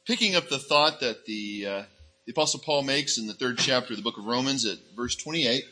Picking up the thought that the Apostle Paul makes in the 3rd chapter of the book of Romans at verse 28.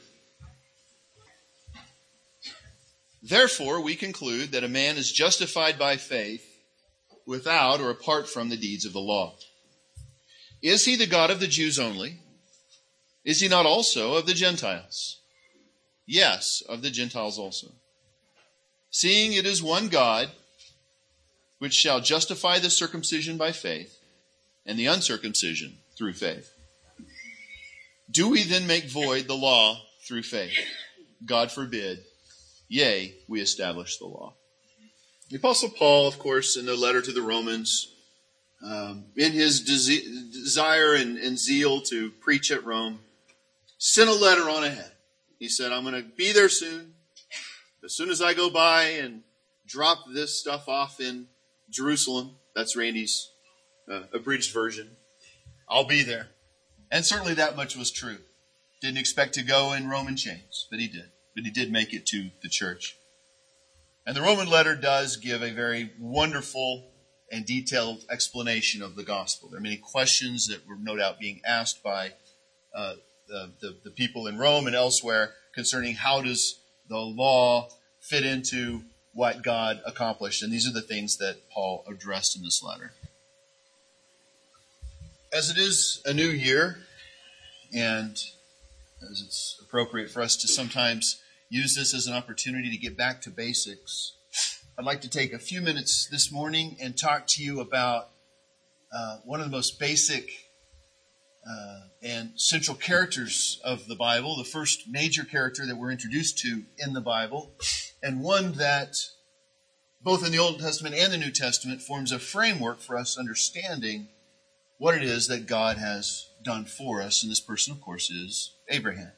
Therefore, we conclude that a man is justified by faith without or apart from the deeds of the law. Is he the God of the Jews only? Is he not also of the Gentiles? Yes, of the Gentiles also. Seeing it is one God, which shall justify the circumcision by faith, and the uncircumcision through faith. Do we then make void the law through faith? God forbid. Yea, we establish the law. The Apostle Paul, of course, in the letter to the Romans, in his desire and zeal to preach at Rome, sent a letter on ahead. He said, I'm going to be there soon. As soon as I go by and drop this stuff off in Jerusalem, that's Randy's abridged version, I'll be there. And certainly that much was true. Didn't expect to go in Roman chains, but he did. But he did make it to the church. And the Roman letter does give a very wonderful and detailed explanation of the gospel. There are many questions that were no doubt being asked by the people in Rome and elsewhere concerning how does the law fit into what God accomplished. And these are the things that Paul addressed in this letter. As it is a new year, and as it's appropriate for us to sometimes use this as an opportunity to get back to basics, I'd like to take a few minutes this morning and talk to you about one of the most basic and central characters of the Bible, the first major character that we're introduced to in the Bible, and one that both in the Old Testament and the New Testament forms a framework for us understanding what it is that God has done for us. And this person, of course, is Abraham.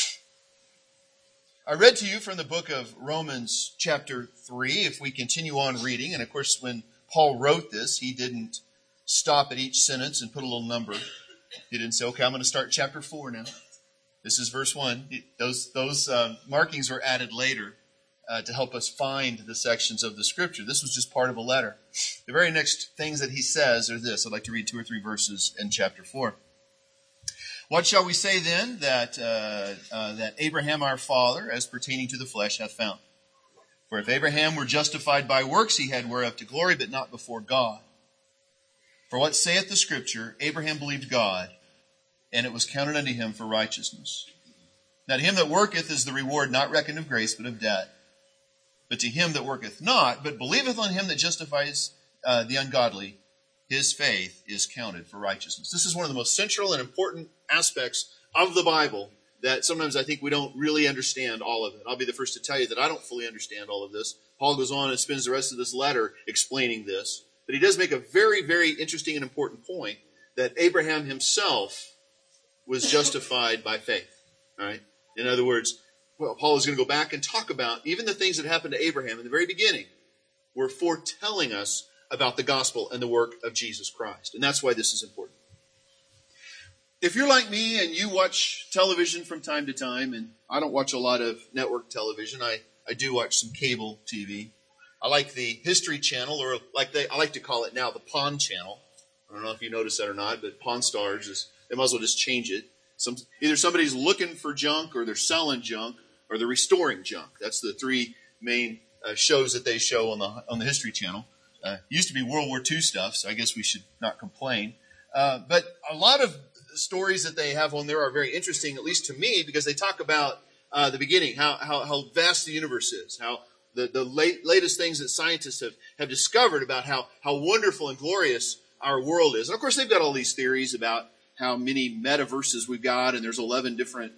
I read to you from the book of Romans chapter 3, if we continue on reading. And of course, when Paul wrote this, he didn't stop at each sentence and put a little number. He didn't say, okay, I'm going to start chapter 4 now. This is verse 1. Those markings were added later to help us find the sections of the Scripture. This was just part of a letter. The very next things that he says are this. I'd like to read 2 or 3 verses in chapter 4. What shall we say then that Abraham our father, as pertaining to the flesh, hath found? For if Abraham were justified by works, he had whereof to glory, but not before God. For what saith the Scripture? Abraham believed God, and it was counted unto him for righteousness. Now to him that worketh is the reward not reckoned of grace, but of debt. But to him that worketh not, but believeth on him that justifies the ungodly, his faith is counted for righteousness. This is one of the most central and important aspects of the Bible that sometimes I think we don't really understand all of it. I'll be the first to tell you that I don't fully understand all of this. Paul goes on and spends the rest of this letter explaining this. But he does make a very, very interesting and important point that Abraham himself was justified by faith. All right? In other words, Paul is going to go back and talk about even the things that happened to Abraham in the very beginning were foretelling us about the gospel and the work of Jesus Christ. And that's why this is important. If you're like me and you watch television from time to time, and I don't watch a lot of network television, I do watch some cable TV. I like the History Channel, or I like to call it now the Pawn Channel. I don't know if you notice that or not, but Pawn Stars, they might as well just change it. Either somebody's looking for junk, or they're selling junk, or they're restoring junk. That's the 3 main shows that they show on the History Channel. Used to be World War II stuff, so I guess we should not complain. But a lot of stories that they have on there are very interesting, at least to me, because they talk about the beginning, how vast the universe is, how the latest things that scientists have discovered about how wonderful and glorious our world is. And of course, they've got all these theories about how many metaverses we've got, and there's 11 different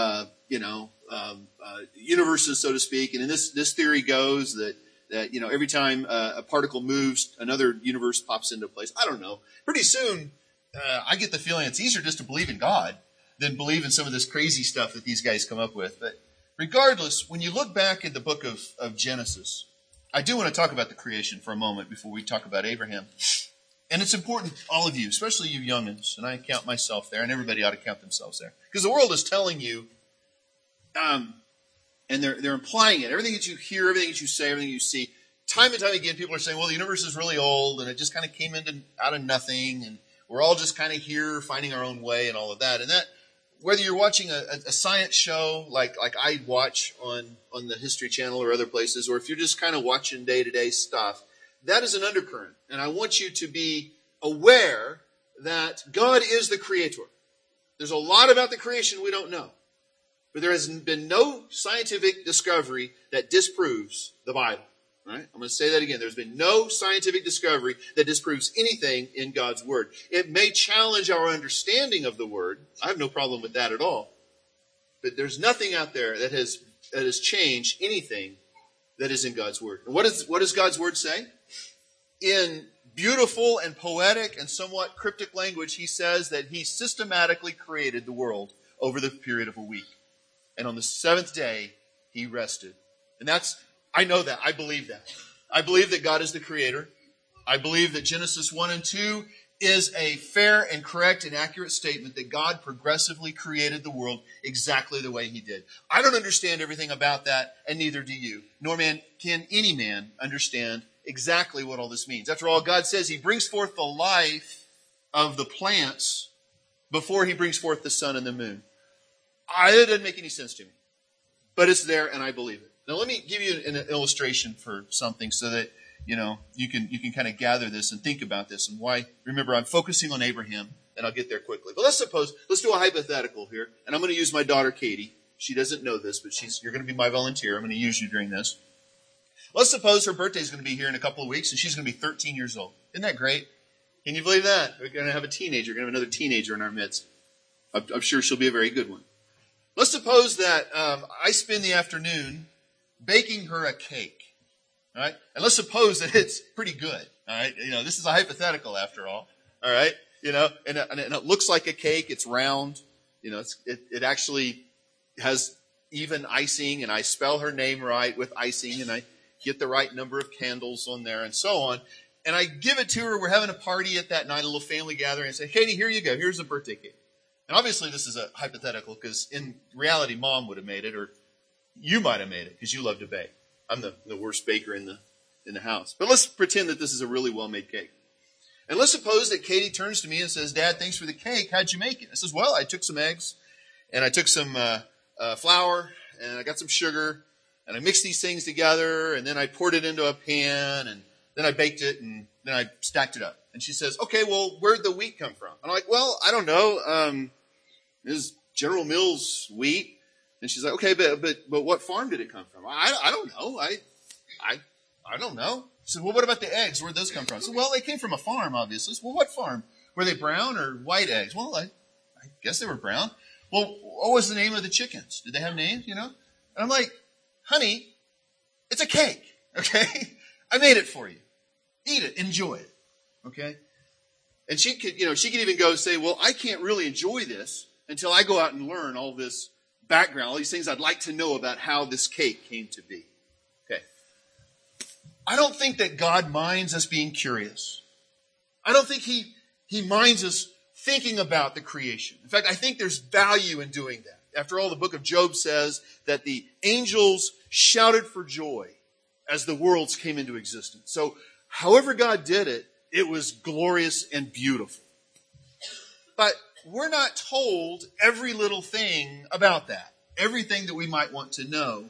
universes, so to speak. And in this theory goes that every time a particle moves, another universe pops into place. I don't know. Pretty soon, I get the feeling it's easier just to believe in God than believe in some of this crazy stuff that these guys come up with. But regardless, when you look back at the book of Genesis, I do want to talk about the creation for a moment before we talk about Abraham. And it's important, all of you, especially you youngins, and I count myself there, and everybody ought to count themselves there. Because the world is telling you, and they're implying it, everything that you hear, everything that you say, everything you see, time and time again, people are saying, well, the universe is really old, and it just kind of came out of nothing, and we're all just kind of here finding our own way and all of that. And that, whether you're watching a science show like I watch on the History Channel or other places, or if you're just kind of watching day-to-day stuff, that is an undercurrent. And I want you to be aware that God is the creator. There's a lot about the creation we don't know. But there has been no scientific discovery that disproves the Bible. Right? I'm going to say that again. There's been no scientific discovery that disproves anything in God's Word. It may challenge our understanding of the Word. I have no problem with that at all. But there's nothing out there that has changed anything that is in God's Word. And what does God's Word say? In beautiful and poetic and somewhat cryptic language, he says that he systematically created the world over the period of a week. And on the seventh day, he rested. And I know that. I believe that. I believe that God is the creator. I believe that Genesis 1 and 2 is a fair and correct and accurate statement that God progressively created the world exactly the way he did. I don't understand everything about that, and neither do you. Nor can any man understand exactly what all this means. After all, God says he brings forth the life of the plants before he brings forth the sun and the moon. It doesn't make any sense to me. But it's there, and I believe it. Now, let me give you an illustration for something so that, you can kind of gather this and think about this and why. Remember, I'm focusing on Abraham, and I'll get there quickly. But let's do a hypothetical here, and I'm going to use my daughter, Katie. She doesn't know this, but you're going to be my volunteer. I'm going to use you during this. Let's suppose her birthday is going to be here in a couple of weeks, and she's going to be 13 years old. Isn't that great? Can you believe that? We're going to have a teenager. We're going to have another teenager in our midst. I'm sure she'll be a very good one. Let's suppose that I spend the afternoon baking her a cake. All right? And let's suppose that it's pretty good. All right? This is a hypothetical after all. All right? And it looks like a cake. It's round. It actually has even icing, and I spell her name right with icing, and I get the right number of candles on there and so on. And I give it to her. We're having a party at that night, a little family gathering. I say, Katie, here you go. Here's a birthday cake. And obviously this is a hypothetical because in reality, Mom would have made it, or you might have made it because you love to bake. I'm the worst baker in the house. But let's pretend that this is a really well-made cake. And let's suppose that Katie turns to me and says, Dad, thanks for the cake. How'd you make it? I says, well, I took some eggs, and I took some flour, and I got some sugar, and I mixed these things together, and then I poured it into a pan, and then I baked it, and then I stacked it up. And she says, okay, well, where'd the wheat come from? I'm like, well, I don't know. This is General Mills wheat. And she's like, okay, but what farm did it come from? I don't know. I don't know. She said, well, what about the eggs? Where'd those come from? I said, well, they came from a farm, obviously. Said, well, what farm? Were they brown or white eggs? Well, I guess they were brown. Well, what was the name of the chickens? Did they have names, And I'm like, honey, it's a cake, okay? I made it for you. Eat it. Enjoy it, okay? And she could even go and say, well, I can't really enjoy this until I go out and learn all this background, all these things I'd like to know about how this cake came to be. Okay. I don't think that God minds us being curious. I don't think he minds us thinking about the creation. In fact, I think there's value in doing that. After all, the book of Job says that the angels shouted for joy as the worlds came into existence. So however God did it, it was glorious and beautiful. But we're not told every little thing about that, everything that we might want to know.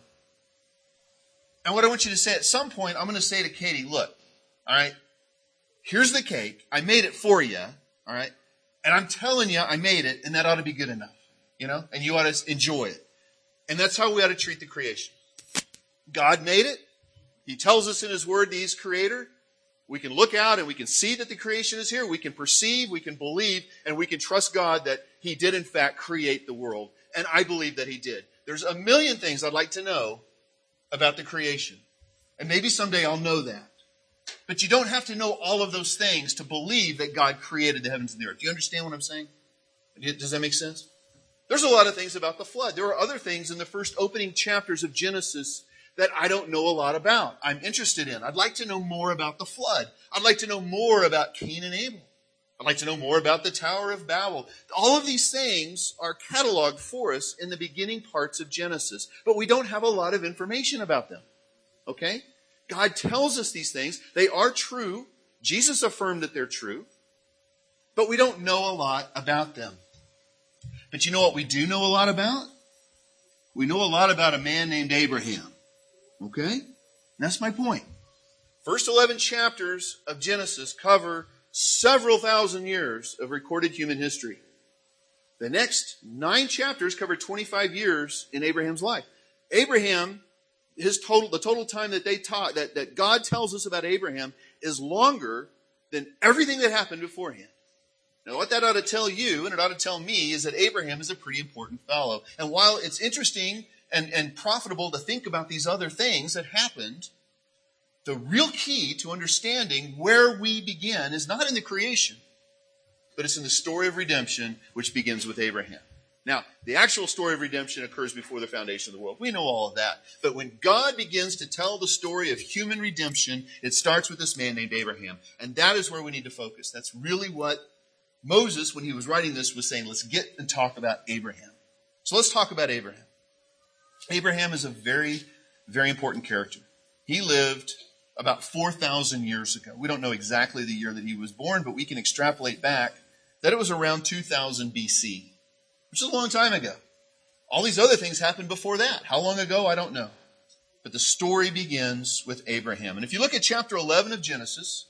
And what I want you to say at some point, I'm going to say to Katie, look, all right, here's the cake. I made it for you, all right? And I'm telling you I made it, and that ought to be good enough, and you ought to enjoy it. And that's how we ought to treat the creation. God made it. He tells us in his word that he's creator. We can look out and we can see that the creation is here. We can perceive, we can believe, and we can trust God that he did in fact create the world. And I believe that he did. There's a million things I'd like to know about the creation. And maybe someday I'll know that. But you don't have to know all of those things to believe that God created the heavens and the earth. Do you understand what I'm saying? Does that make sense? There's a lot of things about the flood. There are other things in the first opening chapters of Genesis that I don't know a lot about. I'm interested in. I'd like to know more about the flood. I'd like to know more about Cain and Abel. I'd like to know more about the Tower of Babel. All of these things are cataloged for us in the beginning parts of Genesis, but we don't have a lot of information about them. Okay? God tells us these things. They are true. Jesus affirmed that they're true. but we don't know a lot about them. But you know what we do know a lot about? We know a lot about a man named Abraham. Okay? That's my point. First 11 chapters of Genesis cover several thousand years of recorded human history. The next 9 chapters cover 25 years in Abraham's life. Abraham, the total time that God tells us about Abraham is longer than everything that happened beforehand. Now, what that ought to tell you, and it ought to tell me, is that Abraham is a pretty important fellow. And while it's interesting and profitable to think about these other things that happened, the real key to understanding where we begin is not in the creation, but it's in the story of redemption, which begins with Abraham. Now, the actual story of redemption occurs before the foundation of the world. We know all of that. But when God begins to tell the story of human redemption, it starts with this man named Abraham. And that is where we need to focus. That's really what Moses, when he was writing this, was saying, let's get and talk about Abraham. So let's talk about Abraham. Abraham is a very, very important character. He lived about 4,000 years ago. We don't know exactly the year that he was born, but we can extrapolate back that it was around 2000 BC, which is a long time ago. All these other things happened before that. How long ago? I don't know. But the story begins with Abraham. And if you look at chapter 11 of Genesis,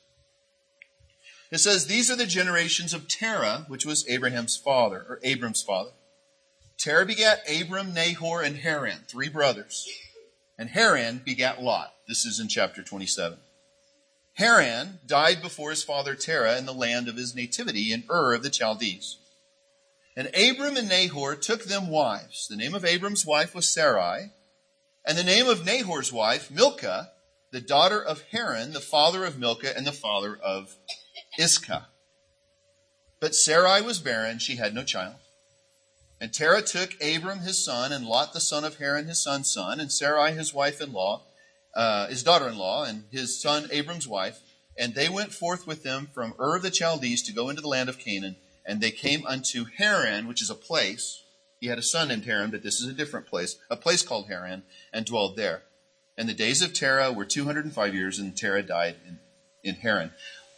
it says, these are the generations of Terah, which was Abraham's father, or Abram's father. Terah begat Abram, Nahor, and Haran, 3 brothers. And Haran begat Lot. This is in chapter 27. Haran died before his father Terah in the land of his nativity in Ur of the Chaldees. And Abram and Nahor took them wives. The name of Abram's wife was Sarai, and the name of Nahor's wife, Milcah, the daughter of Haran, the father of Milcah and the father of Iscah. But Sarai was barren, she had no child. And Terah took Abram his son, and Lot the son of Haran his son's son, and Sarai his wife-in-law, his daughter-in-law, and his son Abram's wife. And they went forth with them from Ur of the Chaldees to go into the land of Canaan. And they came unto Haran, which is a place. He had a son named Haran, but this is a different place, a place called Haran, and dwelled there. And the days of Terah were 205 years, and Terah died in Haran.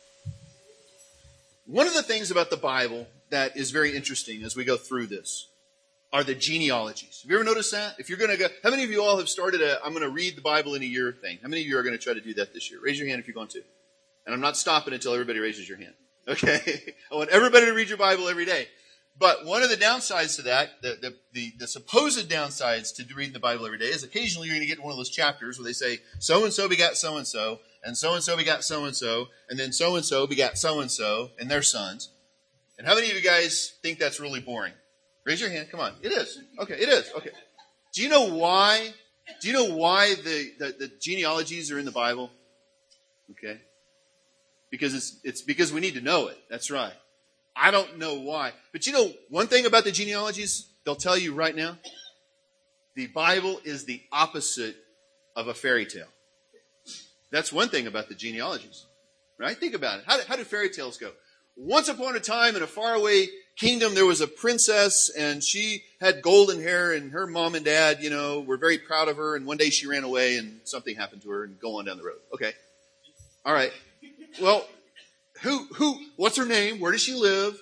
One of the things about the Bible that is very interesting as we go through this are the genealogies. Have you ever noticed that? If you're going to go, how many of you all have started I'm going to read the Bible in a year thing? How many of you are going to try to do that this year? Raise your hand if you're going to. And I'm not stopping until everybody raises your hand. Okay? I want everybody to read your Bible every day. But one of the downsides to that, the supposed downsides to reading the Bible every day is occasionally you're going to get one of those chapters where they say, so-and-so begat so-and-so, and so-and-so begat so-and-so, and then so-and-so begat so-and-so, and their sons. And how many of you guys think that's really boring? Raise your hand. Come on. It is. Okay, it is. Okay. Do you know why? Do you know why the genealogies are in the Bible? Okay. Because it's because we need to know it. That's right. I don't know why. But you know one thing about the genealogies, they'll tell you right now? The Bible is the opposite of a fairy tale. That's one thing about the genealogies. Right? Think about it. How do fairy tales go? Once upon a time in a faraway kingdom, there was a princess, and she had golden hair, and her mom and dad, were very proud of her, and one day she ran away, and something happened to her, and go on down the road. Okay. All right. Well, what's her name? Where does she live?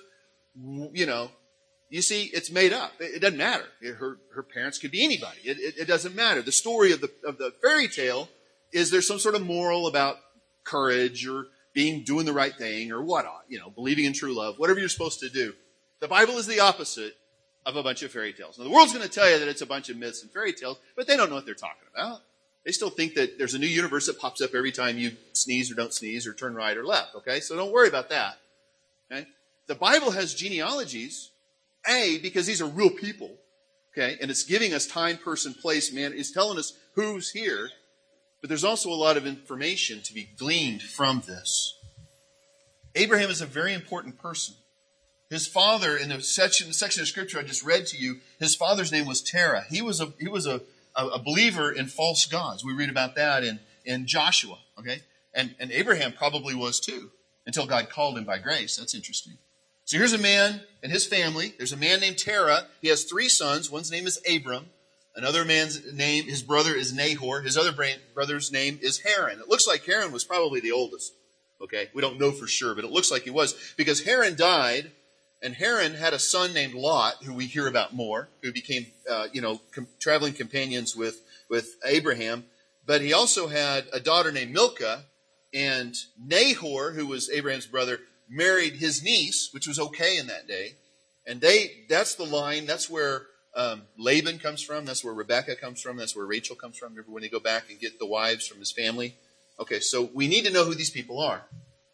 You see, it's made up. It doesn't matter. Her parents could be anybody. It doesn't matter. The story of the fairy tale is there's some sort of moral about courage or doing the right thing or whatnot, believing in true love, whatever you're supposed to do. The Bible is the opposite of a bunch of fairy tales. Now, the world's going to tell you that it's a bunch of myths and fairy tales, but they don't know what they're talking about. They still think that there's a new universe that pops up every time you sneeze or don't sneeze or turn right or left, okay? So don't worry about that, okay? The Bible has genealogies, because these are real people, okay? And it's giving us time, person, place, man. It's telling us who's here. But there's also a lot of information to be gleaned from this. Abraham is a very important person. His father, in the section of Scripture I just read to you, his father's name was Terah. He was a believer in false gods. We read about that in Joshua, okay? And Abraham probably was too, until God called him by grace. That's interesting. So here's a man and his family. There's a man named Terah. He has 3 sons. One's name is Abram. Another man's name, his brother is Nahor. His other brother's name is Haran. It looks like Haran was probably the oldest. Okay, we don't know for sure, but it looks like he was, because Haran died, and Haran had a son named Lot, who we hear about more, who became, traveling companions with Abraham. But he also had a daughter named Milcah, and Nahor, who was Abraham's brother, married his niece, which was okay in that day. And that's the line, that's where Laban comes from, that's where Rebekah comes from, that's where Rachel comes from. Remember when they go back and get the wives from his family? Okay, so we need to know who these people are.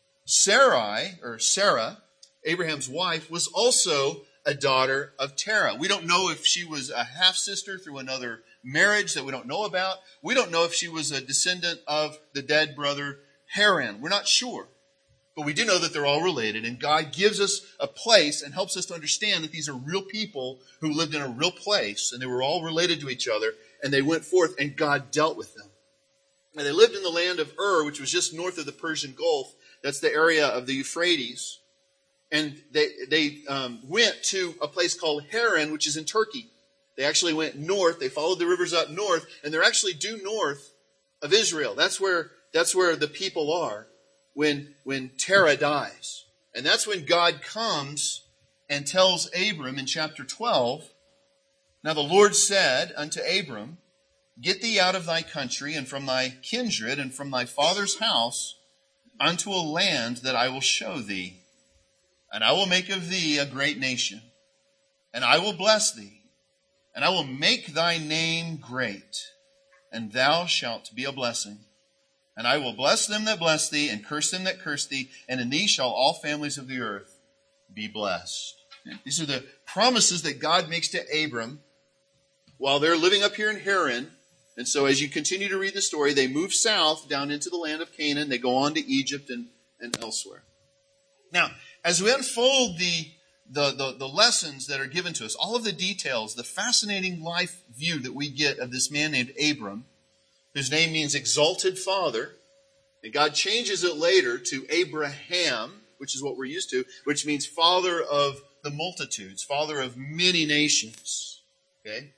Sarah, Abraham's wife, was also a daughter of Terah. We don't know if she was a half-sister through another marriage that we don't know about. We don't know if she was a descendant of the dead brother Haran. We're not sure. But we do know that they're all related, and God gives us a place and helps us to understand that these are real people who lived in a real place, and they were all related to each other, and they went forth, and God dealt with them. And they lived in the land of Ur, which was just north of the Persian Gulf. That's the area of the Euphrates. And they went to a place called Haran, which is in Turkey. They actually went north. They followed the rivers up north, and they're actually due north of Israel. That's where the people are when Terah dies. And that's when God comes and tells Abram in chapter 12, "Now the Lord said unto Abram, Get thee out of thy country and from thy kindred and from thy father's house unto a land that I will show thee. And I will make of thee a great nation, and I will bless thee, and I will make thy name great, and thou shalt be a blessing. And I will bless them that bless thee, and curse them that curse thee, and in thee shall all families of the earth be blessed." These are the promises that God makes to Abram while they're living up here in Haran. And so as you continue to read the story, they move south down into the land of Canaan. They go on to Egypt and elsewhere. Now, as we unfold the lessons that are given to us, all of the details, the fascinating life view that we get of this man named Abram, whose name means exalted father, and God changes it later to Abraham, which is what we're used to, which means father of the multitudes, father of many nations. Okay?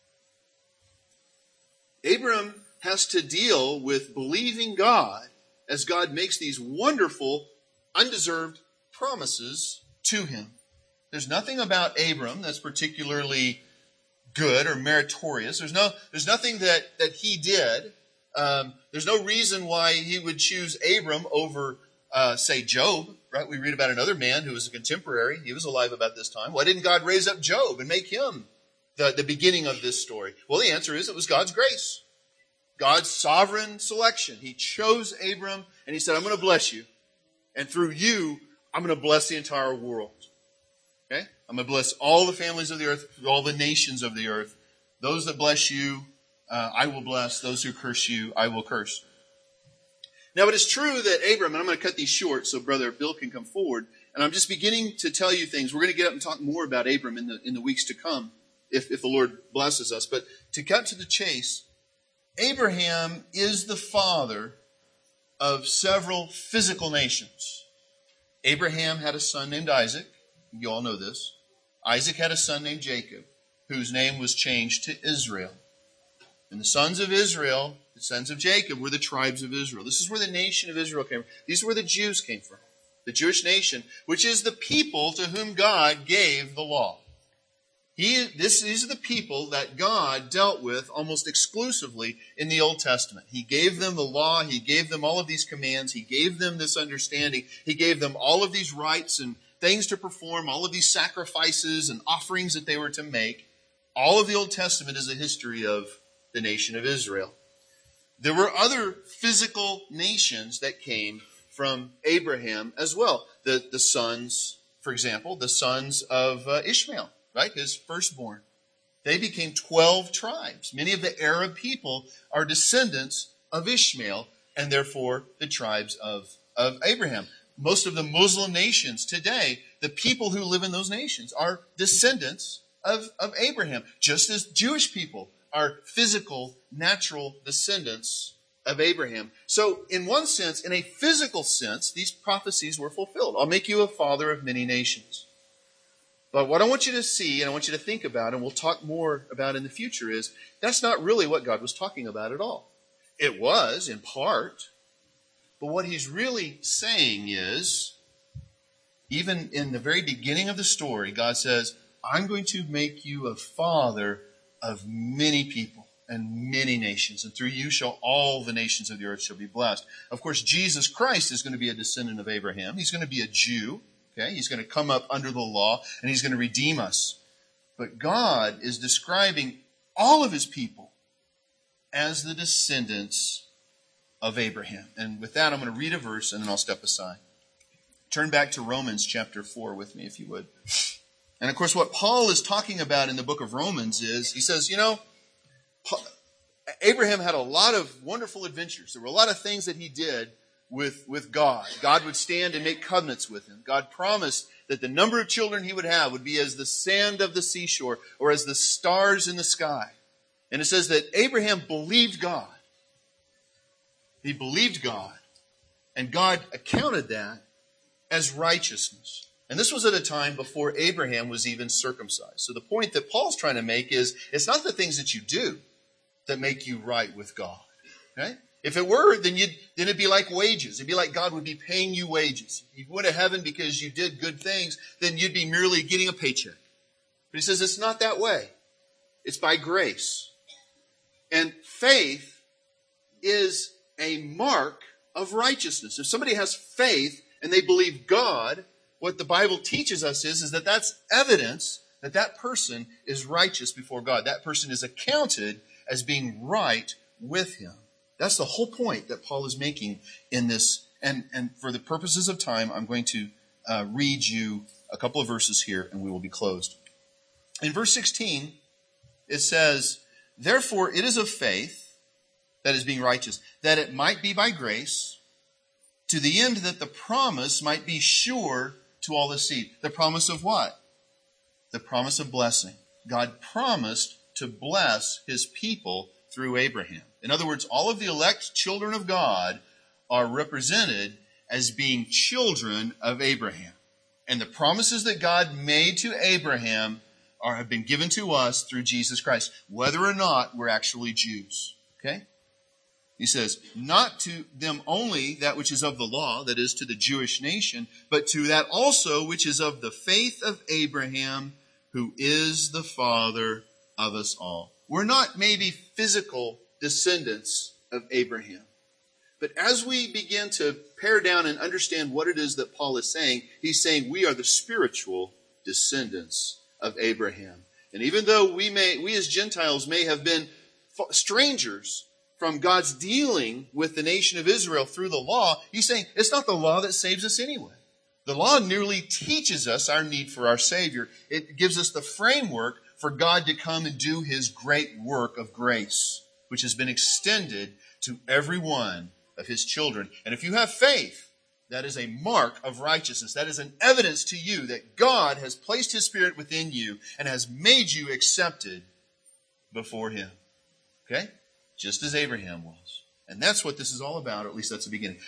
Abram has to deal with believing God as God makes these wonderful, undeserved promises to him. There's nothing about Abram that's particularly good or meritorious. There's nothing that he did. There's no reason why he would choose Abram over, say, Job, right? We read about another man who was a contemporary. He was alive about this time. Why didn't God raise up Job and make him the beginning of this story? Well, the answer is it was God's grace. God's sovereign selection. He chose Abram and he said, "I'm going to bless you. And through you, I'm going to bless the entire world." Okay? I'm going to bless all the families of the earth, all the nations of the earth. Those that bless you, I will bless. Those who curse you, I will curse. Now, it is true that Abram, and I'm going to cut these short so Brother Bill can come forward, and I'm just beginning to tell you things. We're going to get up and talk more about Abram in the weeks to come, if the Lord blesses us. But to cut to the chase, Abraham is the father of several physical nations. Abraham had a son named Isaac. You all know this. Isaac had a son named Jacob, whose name was changed to Israel. And the sons of Israel, the sons of Jacob, were the tribes of Israel. This is where the nation of Israel came from. These are where the Jews came from. The Jewish nation, which is the people to whom God gave the law. These are the people that God dealt with almost exclusively in the Old Testament. He gave them the law. He gave them all of these commands. He gave them this understanding. He gave them all of these rights and things to perform, all of these sacrifices and offerings that they were to make. All of the Old Testament is a history of the nation of Israel. There were other physical nations that came from Abraham as well. The sons, for example, the sons of Ishmael, right? His firstborn. They became 12 tribes. Many of the Arab people are descendants of Ishmael and therefore the tribes of Abraham. Most of the Muslim nations today, the people who live in those nations are descendants of Abraham, just as Jewish people are physical, natural descendants of Abraham. So in one sense, in a physical sense, these prophecies were fulfilled. I'll make you a father of many nations. But what I want you to see and I want you to think about, and we'll talk more about in the future, is that's not really what God was talking about at all. It was, in part, But what he's really saying is, even in the very beginning of the story, God says, I'm going to make you a father of many people and many nations, and through you shall all the nations of the earth shall be blessed. Of course, Jesus Christ is going to be a descendant of Abraham. He's going to be a Jew. Okay? He's going to come up under the law, and he's going to redeem us. But God is describing all of his people as the descendants of Abraham. And with that, I'm going to read a verse, and then I'll step aside. Turn back to Romans chapter 4 with me, if you would. And of course, what Paul is talking about in the book of Romans is, he says, Abraham had a lot of wonderful adventures. There were a lot of things that he did with God. God would stand and make covenants with him. God promised that the number of children he would have would be as the sand of the seashore or as the stars in the sky. And it says that Abraham believed God. He believed God. And God accounted that as righteousness. And this was at a time before Abraham was even circumcised. So the point that Paul's trying to make is, it's not the things that you do that make you right with God. Okay? If it were, then it'd be like wages. It'd be like God would be paying you wages. If you went to heaven because you did good things, then you'd be merely getting a paycheck. But he says it's not that way. It's by grace. And faith is a mark of righteousness. If somebody has faith and they believe God, what the Bible teaches us is that that's evidence that that person is righteous before God. That person is accounted as being right with him. That's the whole point that Paul is making in this. And for the purposes of time, I'm going to read you a couple of verses here, and we will be closed. In verse 16, it says, therefore it is of faith, that is being righteous, that it might be by grace, to the end that the promise might be sure to all the seed. The promise of what? The promise of blessing. God promised to bless his people through Abraham. In other words, all of the elect children of God are represented as being children of Abraham. And the promises that God made to Abraham have been given to us through Jesus Christ, whether or not we're actually Jews. Okay? He says, not to them only that which is of the law, that is to the Jewish nation, but to that also which is of the faith of Abraham, who is the father of us all. We're not maybe physical descendants of Abraham. But as we begin to pare down and understand what it is that Paul is saying, he's saying we are the spiritual descendants of Abraham. And even though we as Gentiles may have been strangers from God's dealing with the nation of Israel through the law, he's saying it's not the law that saves us anyway. The law merely teaches us our need for our Savior. It gives us the framework for God to come and do his great work of grace, which has been extended to every one of his children. And if you have faith, that is a mark of righteousness. That is an evidence to you that God has placed his Spirit within you and has made you accepted before him. Okay? Just as Abraham was. And that's what this is all about, or at least that's the beginning.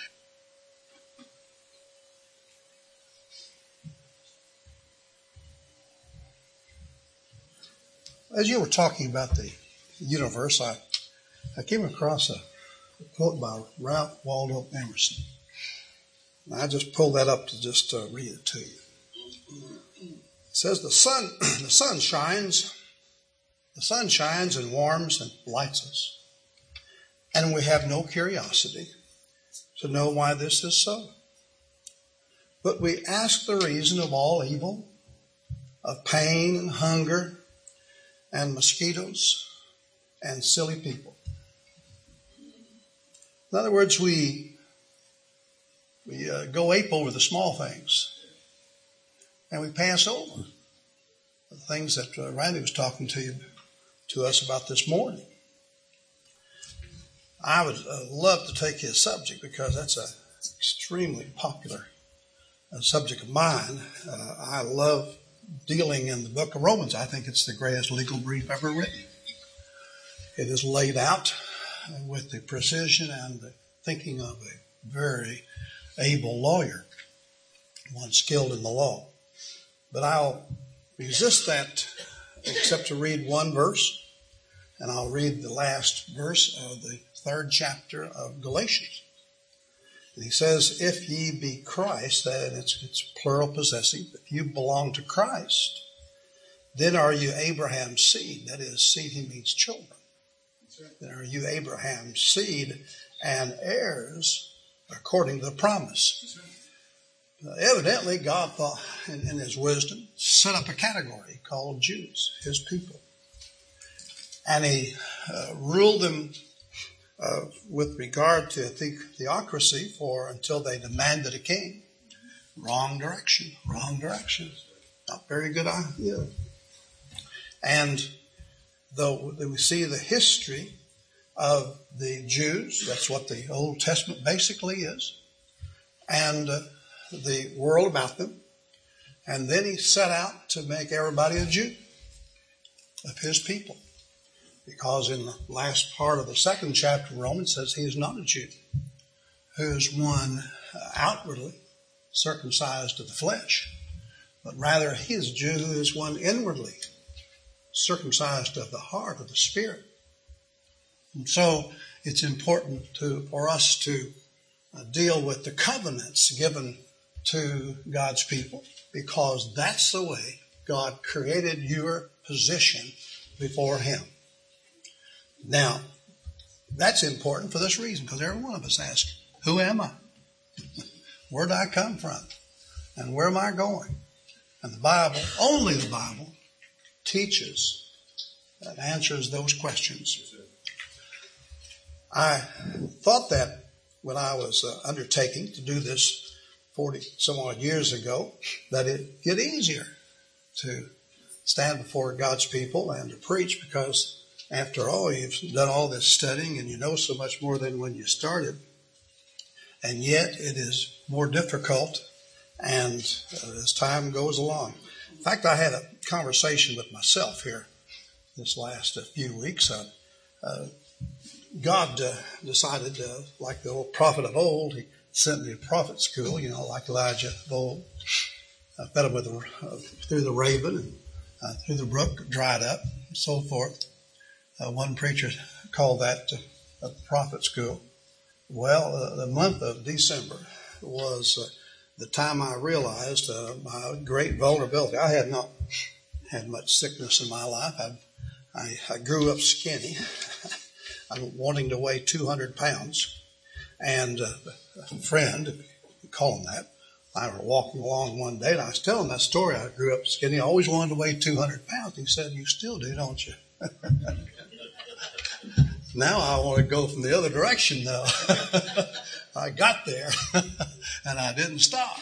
As you were talking about the universe, I came across a quote by Ralph Waldo Emerson. And I just pulled that up to just read it to you. It says, the sun shines and warms and lights us. And we have no curiosity to know why this is so. But we ask the reason of all evil, of pain and hunger, and mosquitoes, and silly people. In other words, we go ape over the small things, and we pass over the things that Randy was talking to us about this morning. I would love to take his subject because that's an extremely popular subject of mine. I love dealing in the book of Romans. I think it's the greatest legal brief ever written. It is laid out with the precision and the thinking of a very able lawyer, one skilled in the law. But I'll resist that except to read one verse, and I'll read the last verse of the 3rd chapter of Galatians. And he says, if ye be Christ, that it's plural possessive. If you belong to Christ, then are you Abraham's seed. That is, seed, he means children. Then are you Abraham's seed and heirs according to the promise. Evidently, God thought, in his wisdom, set up a category called Jews, his people. And he ruled them with regard to theocracy until they demanded a king. Wrong direction. Not very good idea. And though we see the history of the Jews, that's what the Old Testament basically is, and the world about them. And then he set out to make everybody a Jew of his people. Because in the last part of the second chapter of Romans says he is not a Jew, who is one outwardly circumcised of the flesh, but rather he is a Jew who is one inwardly circumcised of the heart, of the spirit. And so it's important for us to deal with the covenants given to God's people, because that's the way God created your position before him. Now, that's important for this reason, because every one of us asks, who am I? Where did I come from? And where am I going? And the Bible, only the Bible, teaches and answers those questions. I thought that when I was undertaking to do this 40 some odd years ago, that it'd get easier to stand before God's people and to preach, because after all, you've done all this studying and you know so much more than when you started. And yet it is more difficult and as time goes along. In fact, I had a conversation with myself here this last few weeks. God decided, like the old prophet of old, he sent me to prophet school, like Elijah of old. I fed him through the raven and through the brook, dried up, and so forth. One preacher called that a prophet school. Well, the month of December was the time I realized my great vulnerability. I had not had much sickness in my life. I grew up skinny. I'm wanting to weigh 200 pounds. And a friend, if you call him that, I were walking along one day, and I was telling that story. I grew up skinny. I always wanted to weigh 200 pounds. He said, you still do, don't you? Now I want to go from the other direction, though. I got there, and I didn't stop.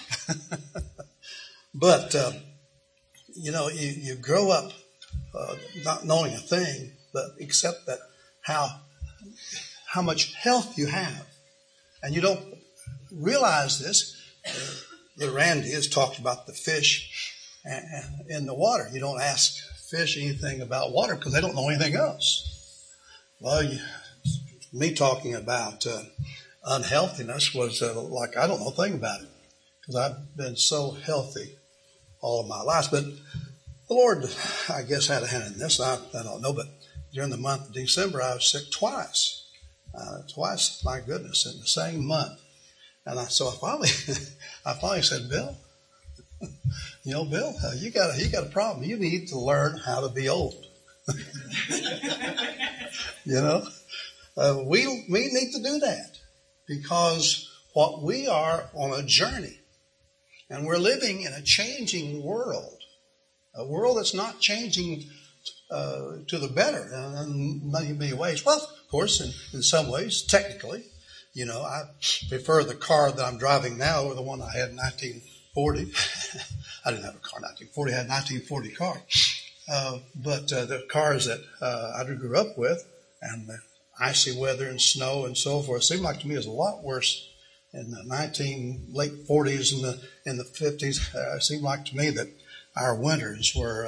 But, you grow up not knowing a thing, but except that how much health you have. And you don't realize this. The Randy has talked about the fish in the water. You don't ask fish anything about water because they don't know anything else. Well, me talking about unhealthiness was like I don't know a thing about it, because I've been so healthy all of my life. But the Lord, I guess, had a hand in this. I don't know, but during the month of December, I was sick twice. Twice, my goodness, in the same month. And so I finally said, Bill, Bill, you got a problem. You need to learn how to be old. We need to do that, because what we are on a journey, and we're living in a changing world, a world that's not changing to the better in many ways. Well, of course, in some ways, technically, I prefer the car that I'm driving now over the one I had in 1940. I didn't have a car in 1940. I had a 1940 car. But the cars that I grew up with, and the icy weather and snow and so forth, seemed like to me it was a lot worse in the late 40s and in the 50s. It seemed like to me that our winters were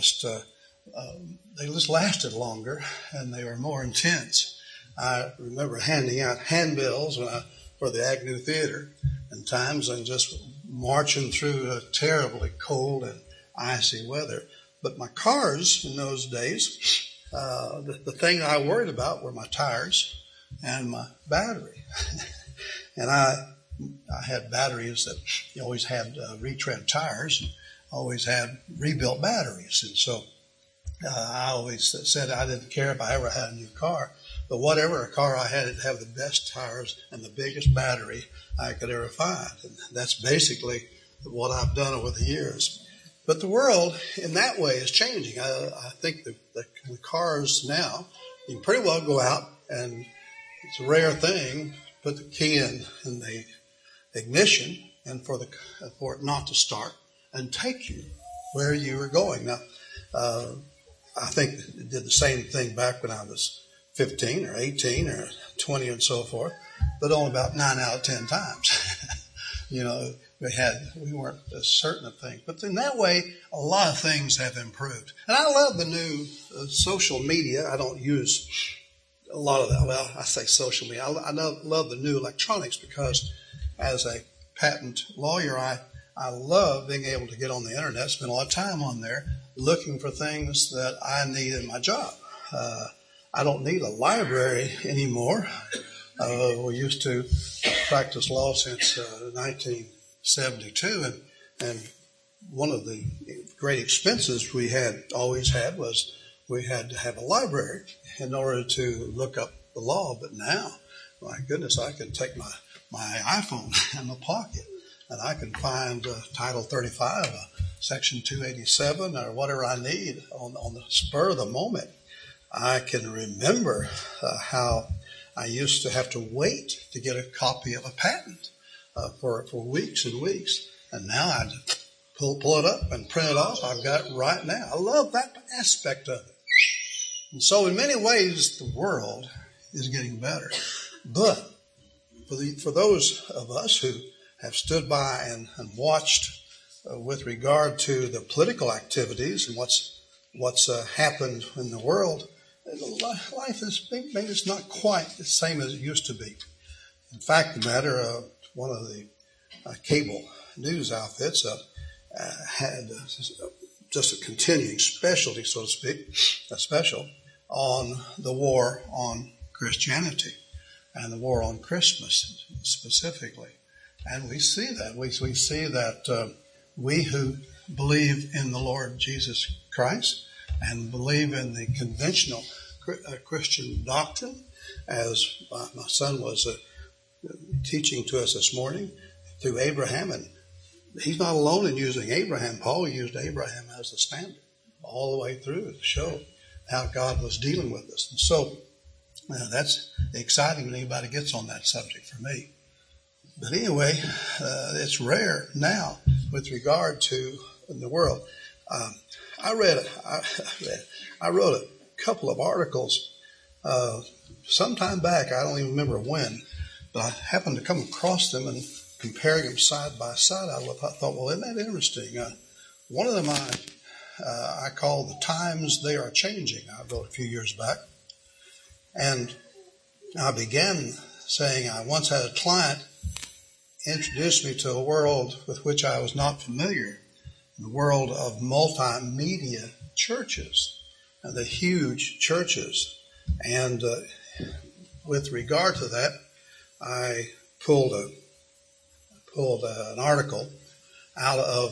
they just lasted longer and they were more intense. I remember handing out handbills for the Agnew Theater in times and just marching through a terribly cold and icy weather. But my cars in those days, the thing I worried about were my tires and my battery. And I I had batteries that you always had retread tires, and always had rebuilt batteries. And so I always said I didn't care if I ever had a new car, but whatever car I had, it'd have the best tires and the biggest battery I could ever find. And that's basically what I've done over the years. But the world in that way is changing. I think the cars now, you can pretty well go out, and it's a rare thing, put the key in the ignition and for it not to start and take you where you were going. Now, I think it did the same thing back when I was 15 or 18 or 20 and so forth, but only about 9 out of 10 times. We weren't certain of things. But in that way, a lot of things have improved. And I love the new social media. I don't use a lot of that. Well, I say social media. I love the new electronics because as a patent lawyer, I love being able to get on the internet, spend a lot of time on there, looking for things that I need in my job. I don't need a library anymore. We used to practice law since 1972, and one of the great expenses we always had was we had to have a library in order to look up the law. But now, my goodness, I can take my iPhone in my pocket, and I can find Title 35, Section 287, or whatever I need on the spur of the moment. I can remember how I used to have to wait to get a copy of a patent for weeks and weeks, and now I just pull it up and print it off. I've got it right now. I love that aspect of it. And so in many ways, the world is getting better. But for those of us who have stood by and watched with regard to the political activities and what's happened in the world, life is maybe it's not quite the same as it used to be. In fact, the matter one of the cable news outfits had just a continuing specialty, so to speak, a special on the war on Christianity and the war on Christmas specifically. And we see that. We see that we who believe in the Lord Jesus Christ and believe in the conventional Christian doctrine, as my son was teaching to us this morning, through Abraham. And he's not alone in using Abraham. Paul used Abraham as the standard all the way through to show how God was dealing with us. And so that's exciting when anybody gets on that subject for me. But anyway, it's rare now with regard to the world. I wrote a couple of articles some time back. I don't even remember when, but I happened to come across them and comparing them side by side. I thought, well, isn't that interesting? One of them I call The Times They Are Changing. I wrote a few years back. And I began saying I once had a client introduce me to a world with which I was not familiar, the world of multimedia churches, and the huge churches. And with regard to that, I pulled an article out of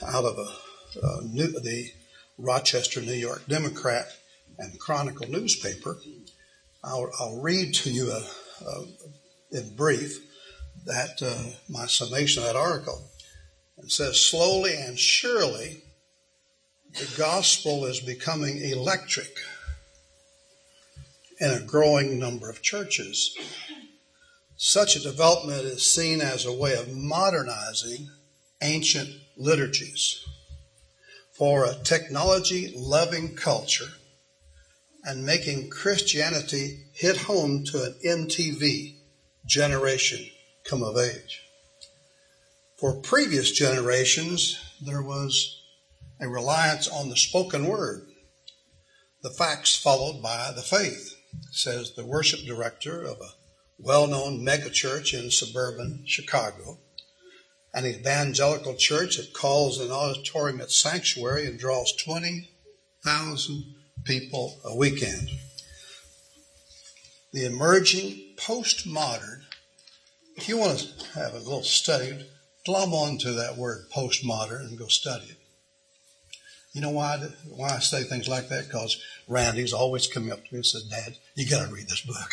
the Rochester, New York Democrat and Chronicle newspaper. I'll read to you in brief that my summation of that article. It says, slowly and surely, the gospel is becoming electric in a growing number of churches. Such a development is seen as a way of modernizing ancient liturgies for a technology-loving culture and making Christianity hit home to an MTV generation come of age. For previous generations, there was a reliance on the spoken word, the facts followed by the faith, says the worship director of a well-known megachurch in suburban Chicago, an evangelical church that calls an auditorium its sanctuary and draws 20,000 people a weekend. The emerging postmodern if you want to have a little study, glom onto that word postmodern and go study it. You know why I say things like that? Because Randy's always coming up to me and says, Dad, you got to read this book.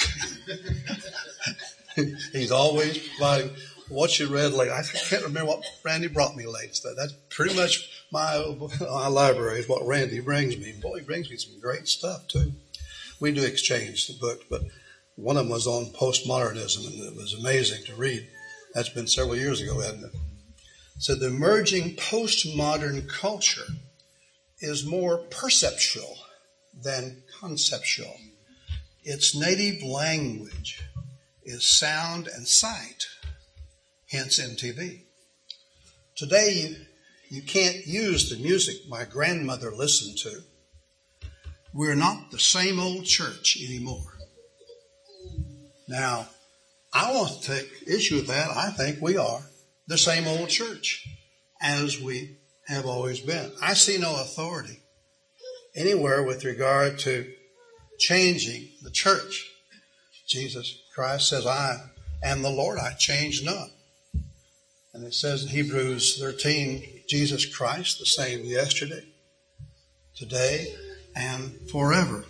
He's always providing what you read lately. I can't remember what Randy brought me latest. That's pretty much my library is what Randy brings me. Boy, he brings me some great stuff, too. We do exchange the book, but one of them was on postmodernism, and it was amazing to read. That's been several years ago, hasn't it? So the emerging postmodern culture is more perceptual than conceptual. Its native language is sound and sight, hence MTV. Today, you can't use the music my grandmother listened to. We're not the same old church anymore. Now, I want to take issue with that. I think we are the same old church as we have always been. I see no authority anywhere with regard to changing the church. Jesus Christ says, I am the Lord, I change not. And it says in Hebrews 13, Jesus Christ, the same yesterday, today, and forever.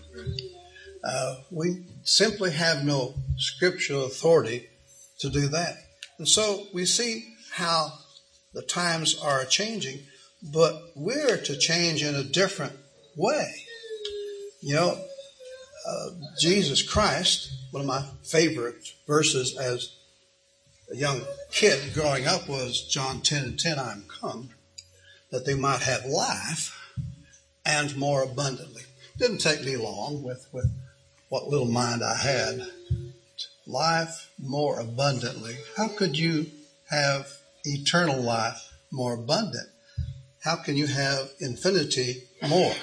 We simply have no scriptural authority to do that. And so we see how the times are changing, but we're to change in a different way. You know, Jesus Christ, one of my favorite verses as a young kid growing up was John 10:10, I am come, that they might have life and more abundantly. It didn't take me long with what little mind I had. Life more abundantly. How could you have eternal life more abundant? How can you have infinity more?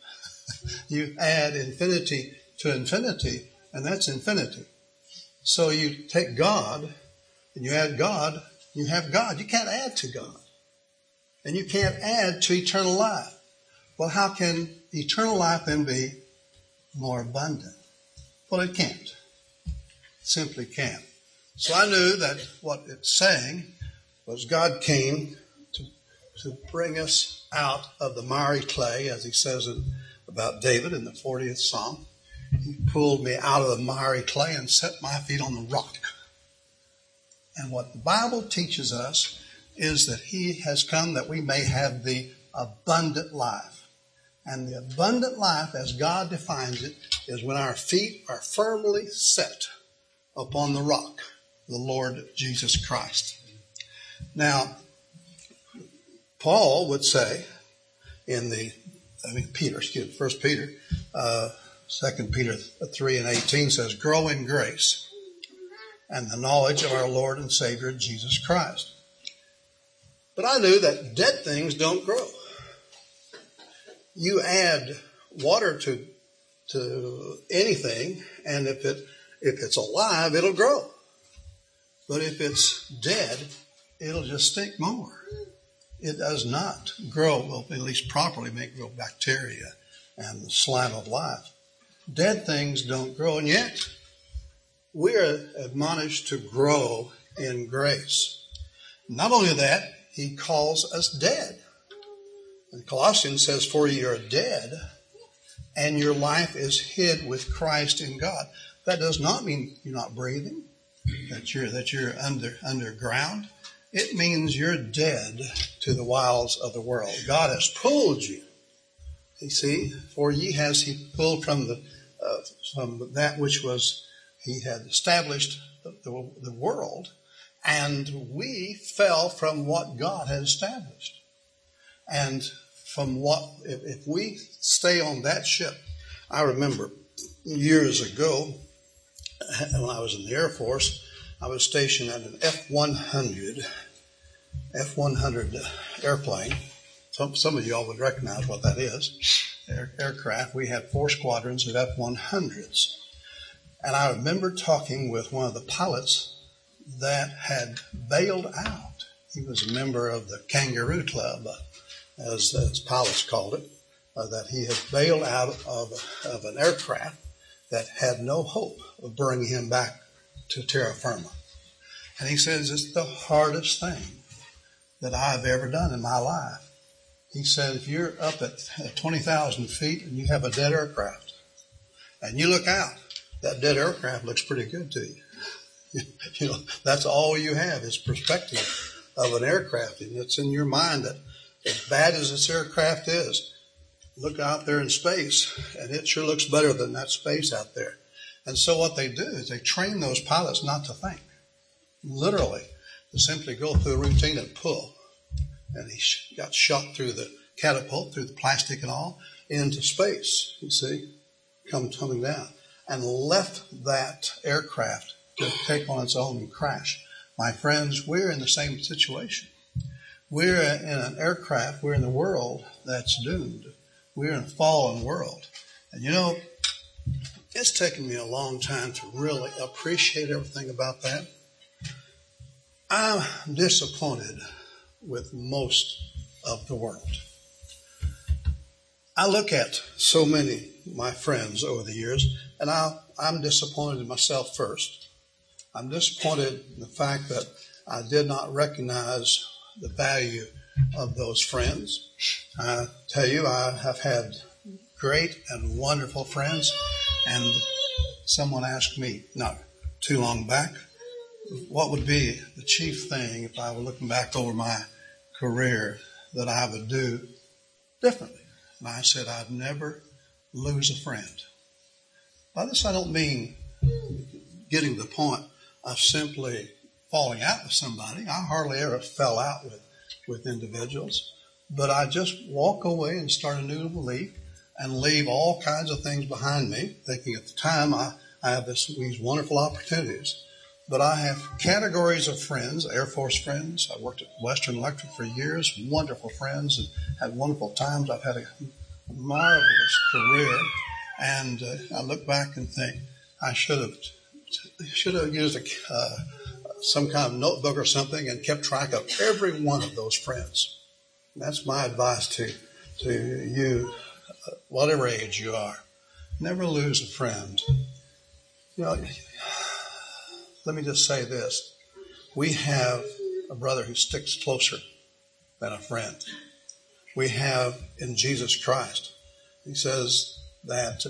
You add infinity to infinity, and that's infinity. So you take God, and you add God, you have God. You can't add to God. And you can't add to eternal life. Well, how can eternal life then be more abundant? Well, it can't. It simply can't. So I knew that what it's saying was God came to bring us out of the miry clay, as he says about David in the 40th Psalm. He pulled me out of the miry clay and set my feet on the rock. And what the Bible teaches us is that he has come that we may have the abundant life. And the abundant life, as God defines it, is when our feet are firmly set upon the rock, the Lord Jesus Christ. Now, Paul would say First Peter, 2 Peter 3:18 says, grow in grace and the knowledge of our Lord and Savior Jesus Christ. But I knew that dead things don't grow. You add water to anything, and if it's alive, it'll grow. But if it's dead, it'll just stink more. It does not grow, well, at least properly make grow bacteria and the slime of life. Dead things don't grow, and yet we are admonished to grow in grace. Not only that, he calls us dead. And Colossians says, for you are dead, and your life is hid with Christ in God. That does not mean you're not breathing, that you're underground. It means you're dead to the wiles of the world. God has pulled you. You see, for he pulled from that which was, he had established the world, and we fell from what God had established. And from if we stay on that ship, I remember years ago when I was in the Air Force, I was stationed at an F-100 airplane. Some of y'all would recognize what that is. Aircraft. We had 4 squadrons of F-100s. And I remember talking with one of the pilots that had bailed out. He was a member of the Kangaroo Club, as pilots called it, that he had bailed out of an aircraft that had no hope of bringing him back to terra firma. And he says, it's the hardest thing that I've ever done in my life. He said, if you're up at 20,000 feet and you have a dead aircraft and you look out, that dead aircraft looks pretty good to you. You know, that's all you have is perspective of an aircraft. And it's in your mind that as bad as this aircraft is, look out there in space and it sure looks better than that space out there. And so what they do is they train those pilots not to think. Literally, to simply go through a routine and pull. And he got shot through the catapult, through the plastic and all, into space, you see, coming down. And left that aircraft to take on its own and crash. My friends, we're in the same situation. We're in an aircraft, we're in the world that's doomed. We're in a fallen world. And you know, it's taken me a long time to really appreciate everything about that. I'm disappointed with most of the world. I look at so many of my friends over the years, and I'm disappointed in myself first. I'm disappointed in the fact that I did not recognize the value of those friends. I tell you, I have had great and wonderful friends, and someone asked me not too long back, what would be the chief thing if I were looking back over my career that I would do differently? And I said, I'd never lose a friend. By this, I don't mean getting to the point of simply falling out with somebody. I hardly ever fell out with individuals. But I just walk away and start a new leaf and leave all kinds of things behind me, thinking at the time I have these wonderful opportunities. But I have categories of friends, Air Force friends. I worked at Western Electric for years, wonderful friends, and had wonderful times. I've had a marvelous career, and I look back and think I should have used some kind of notebook or something and kept track of every one of those friends. And that's my advice to you, whatever age you are. Never lose a friend. You know, let me just say this. We have a brother who sticks closer than a friend. We have in Jesus Christ. He says that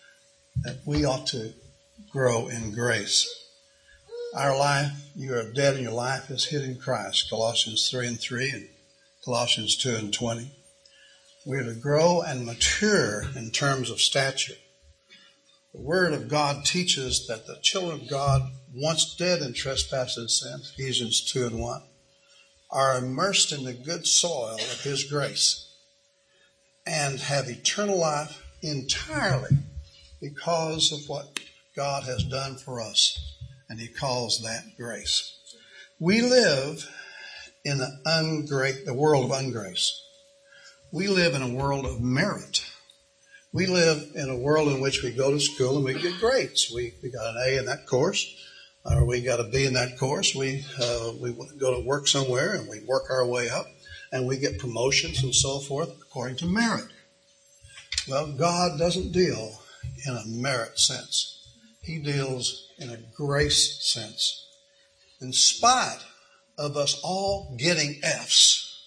we ought to grow in grace. Our life, you are dead and your life is hid in Christ. Colossians 3:3 and Colossians 2:20. We are to grow and mature in terms of stature. The Word of God teaches that the children of God, once dead in trespasses and sin, Ephesians 2:1, are immersed in the good soil of His grace and have eternal life entirely because of what God has done for us. And He calls that grace. We live in the world of ungrace. We live in a world of merit. We live in a world in which we go to school and we get grades. We got an A in that course, or we got a B in that course. We go to work somewhere and we work our way up, and we get promotions and so forth according to merit. Well, God doesn't deal in a merit sense. He deals in a grace sense. In spite of us all getting F's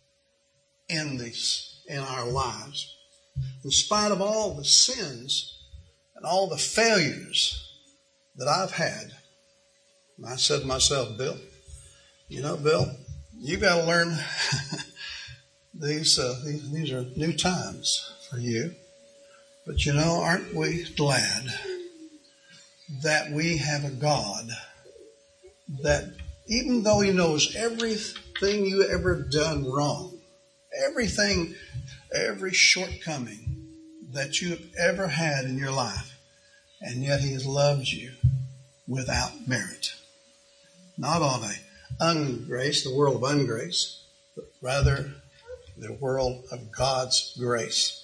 in our lives, in spite of all the sins and all the failures that I've had, and I said to myself, Bill, you got to learn these are new times for you. But aren't we glad that we have a God that even though He knows everything you ever done wrong, every shortcoming that you have ever had in your life, and yet He has loved you without merit. Not on the world of ungrace, but rather the world of God's grace.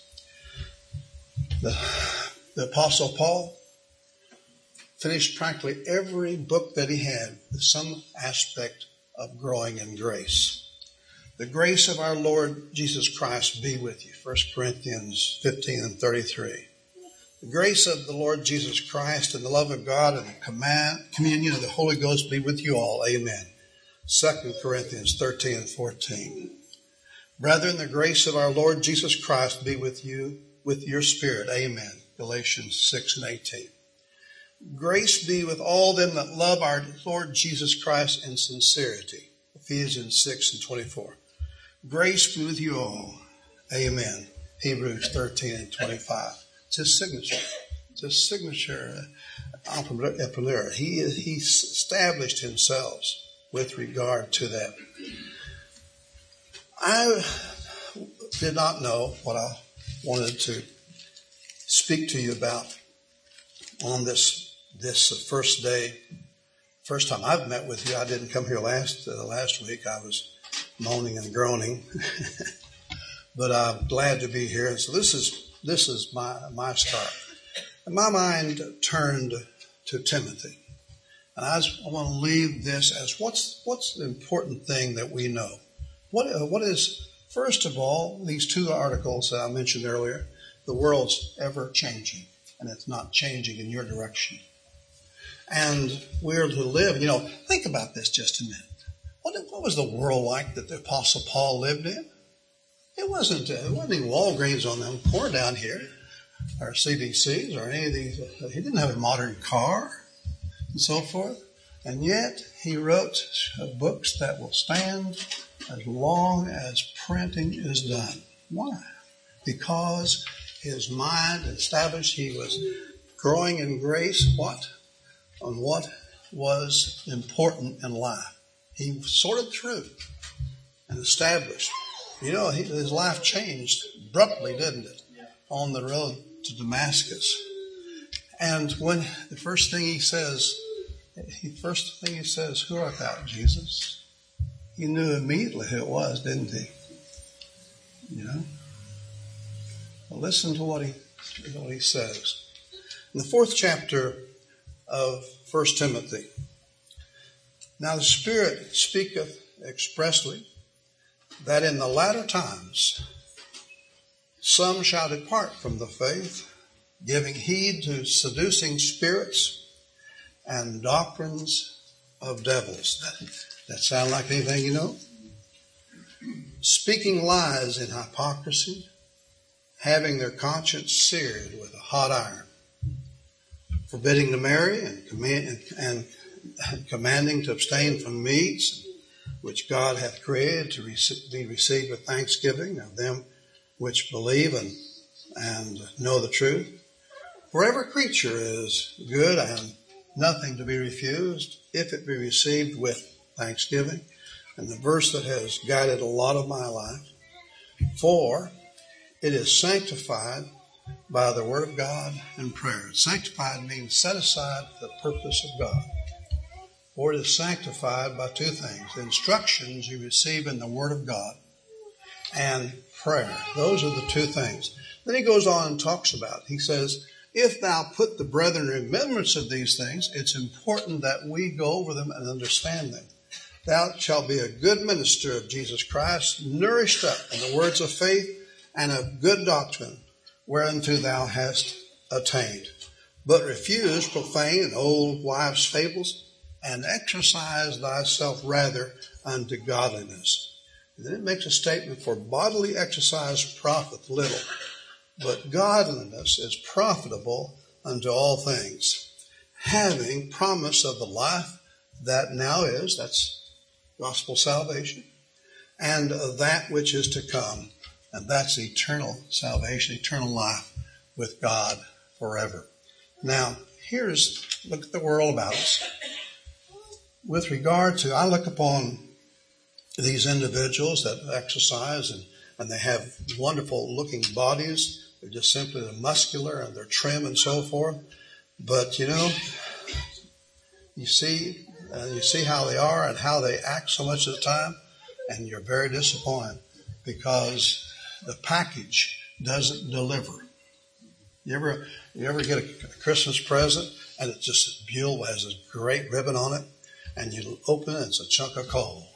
The Apostle Paul finished practically every book that he had with some aspect of growing in grace. The grace of our Lord Jesus Christ be with you. 1 Corinthians 15:33. The grace of the Lord Jesus Christ and the love of God and the communion of the Holy Ghost be with you all. Amen. 2 Corinthians 13 and 14. Brethren, the grace of our Lord Jesus Christ be with you, with your spirit. Amen. Galatians 6 and 18. Grace be with all them that love our Lord Jesus Christ in sincerity. Ephesians 6 and 24. Grace be with you all. Amen. Hebrews 13 and 25. It's his signature. It's his signature. He established himself with regard to that. I did not know what I wanted to speak to you about on this first day. First time I've met with you. I didn't come here last week. I was moaning and groaning, but I'm glad to be here. And so this is my start. And my mind turned to Timothy, and I want to leave this as what's the important thing that we know. What is, first of all, these two articles that I mentioned earlier, the world's ever changing, and it's not changing in your direction. And we're to live, think about this just a minute. What was the world like that the Apostle Paul lived in? It wasn't any Walgreens on the corner down here, or CVCs, or any of these. He didn't have a modern car, and so forth. And yet, he wrote books that will stand as long as printing is done. Why? Because his mind established, he was growing in grace, on what was important in life. He sorted through and established. His life changed abruptly, didn't it? On the road to Damascus. And when the first thing he says, who art thou, Jesus? He knew immediately who it was, didn't he? Well, listen to what he says. In the 4th chapter of 1 Timothy. Now the Spirit speaketh expressly that in the latter times some shall depart from the faith, giving heed to seducing spirits and doctrines of devils. That sound like anything you know? Speaking lies in hypocrisy, having their conscience seared with a hot iron, forbidding to marry and commanding to abstain from meats which God hath created to be received with thanksgiving of them which believe and know the truth. For every creature is good and nothing to be refused if it be received with thanksgiving. And the verse that has guided a lot of my life, for it is sanctified by the word of God and prayer. Sanctified means set aside for the purpose of God. For it is sanctified by two things: the instructions you receive in the word of God and prayer. Those are the two things. Then he goes on and talks about it. He says, if thou put the brethren in remembrance of these things, it's important that we go over them and understand them. Thou shalt be a good minister of Jesus Christ, nourished up in the words of faith and of good doctrine, whereunto thou hast attained. But refuse profane and old wives' fables, and exercise thyself rather unto godliness. And then it makes a statement, for bodily exercise profiteth little, but godliness is profitable unto all things, having promise of the life that now is, that's gospel salvation, and of that which is to come, and that's eternal salvation, eternal life with God forever. Now, look at the world about us. With regard to, I look upon these individuals that exercise and they have wonderful looking bodies. They're just simply muscular and they're trim and so forth. But you see how they are and how they act so much of the time, and you're very disappointed because the package doesn't deliver. You ever get a Christmas present and it's just a Buell has a great ribbon on it, and you open it and it's a chunk of coal.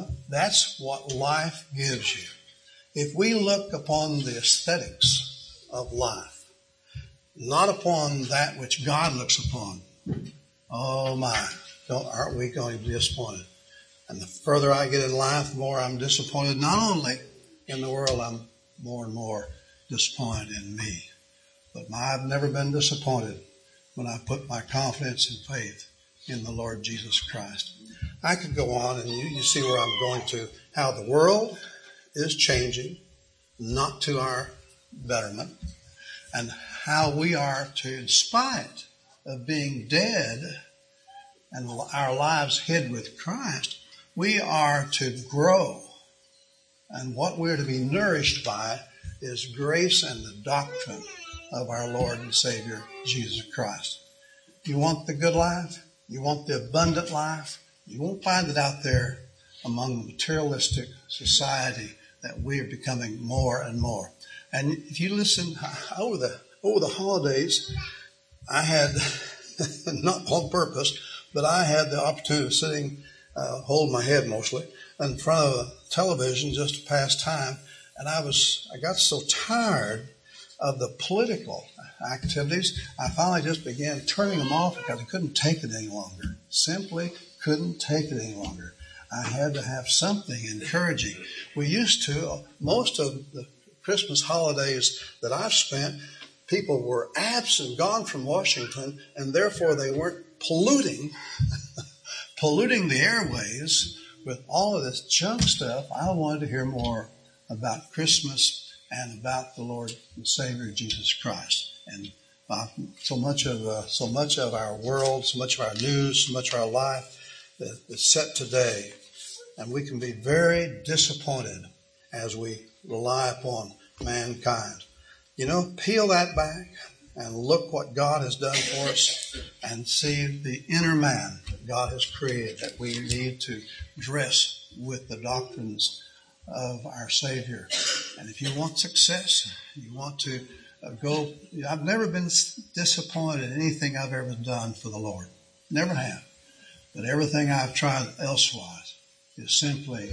That's what life gives you. If we look upon the aesthetics of life, not upon that which God looks upon. Oh my, aren't we going to be disappointed? And the further I get in life, the more I'm disappointed, not only in the world, I'm more and more disappointed in me. But I've never been disappointed when I put my confidence and faith in the Lord Jesus Christ. I could go on, and you see where I'm going to, how the world is changing, not to our betterment, and how we are to, in spite of being dead and our lives hid with Christ, we are to grow. And what we're to be nourished by is grace and the doctrine of our Lord and Savior, Jesus Christ. You want the good life? You want the abundant life? You won't find it out there among the materialistic society that we are becoming more and more. And if you listen, over the holidays, I had, not on purpose, but I had the opportunity of sitting, holding my head mostly, in front of a television just to pass time. And I got so tired of the political activities, I finally just began turning them off because I couldn't take it any longer. Simply couldn't take it any longer. I had to have something encouraging. We used to, most of the Christmas holidays that I've spent, people were absent, gone from Washington, and therefore they weren't polluting the airways with all of this junk stuff. I wanted to hear more about Christmas and about the Lord and Savior Jesus Christ. And so much of our world, so much of our news, so much of our life is set today. And we can be very disappointed as we rely upon mankind. Peel that back and look what God has done for us and see the inner man that God has created, that we need to dress with the doctrines of our Savior. And if you want success, you want to go. I've never been disappointed in anything I've ever done for the Lord. Never have. But everything I've tried elsewise is simply,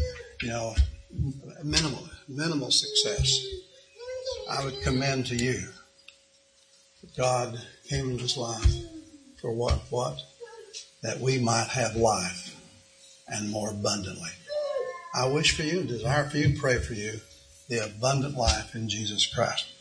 minimal success. I would commend to you that God came into this life for what? That we might have life and more abundantly. I wish for you, desire for you, pray for you, the abundant life in Jesus Christ.